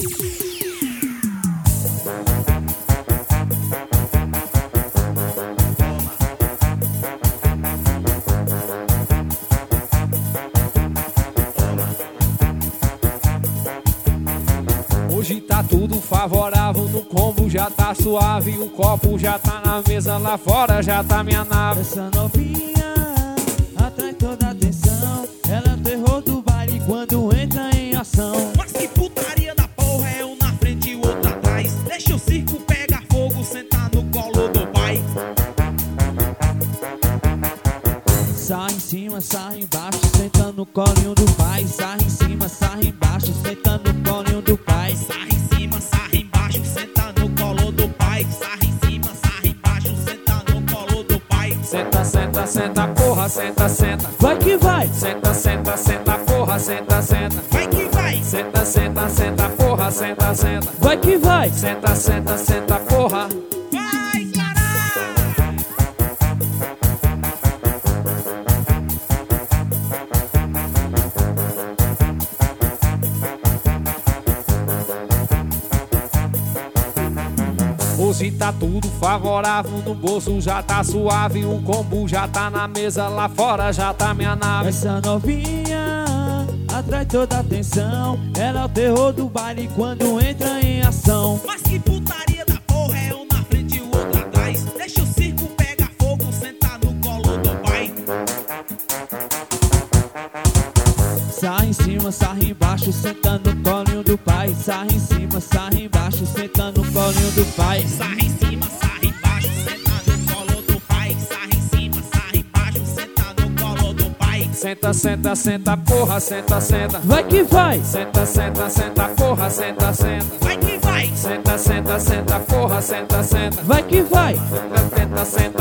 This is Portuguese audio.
Hoje tá tudo favorável, no combo já tá suave, o copo já tá na mesa, lá fora já tá minha nave. Essa novinha atrai toda a atenção, ela é o terror do baile quando entra em ação. Mas que putaria da porra, é um na frente e o outro atrás. Deixa o circo pegar fogo, sentar no colo do pai. Sai em cima, sai embaixo, sentando no colinho do pai. Sai em cima, sai embaixo, sentando no colinho do pai. Sarra em cima, sarra embaixo, senta no colo do pai. Sarra em cima, sarra embaixo, senta no colo do pai. Senta, senta, senta, porra, senta, senta. Vai que vai! Senta, senta, senta, porra, senta, senta. Vai que vai! Senta, senta, senta, porra, senta, senta. Vai que vai! Senta, senta, senta, porra. Vai, caralho! Hoje tá tudo favorável, no bolso já tá suave, o combo já tá na mesa, lá fora já tá minha nave. Essa novinha atrai toda a atenção, ela é o terror do baile quando entra em ação. Mas que putaria da porra, é um na frente e o outro atrás. Deixa o circo pegar fogo, sentar no colo do pai. Sai em cima, sai embaixo, sentando no colinho do pai. Sai em cima, sai embaixo, sentando no colinho do pai. Sarra em cima, sarra embaixo, senta no colo do pai. Sarra em cima, sarra embaixo, senta no colo do pai. Senta, senta, senta, porra, senta, senta. Vai que vai! Senta, senta, senta, porra, senta, senta. Vai que vai! Senta, senta, senta, porra, senta, senta. Vai que vai! Senta, senta, senta.